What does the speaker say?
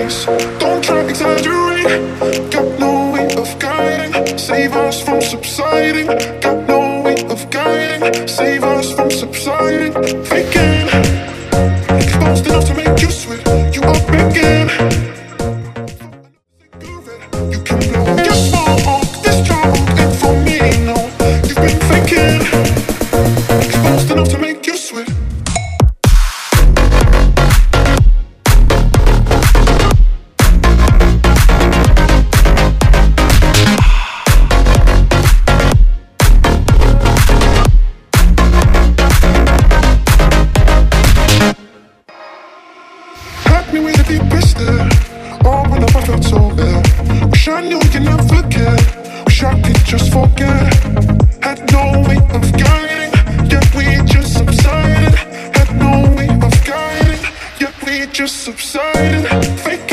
us. Don't try to exaggerate. Got no way of guiding. Save us from subsiding. Got no way of guiding. Save us from subsiding. Faking. Exposed enough to make you sweat. You are begging. You can blow your smoke. This drunk ain't for me, no. You've been faking. Exposed enough to make you sweat. Wish I knew we could never forget. Wish I could just forget. Had no way of guiding, yet we just subsided. Had no way of guiding, yet we just subsided. Fake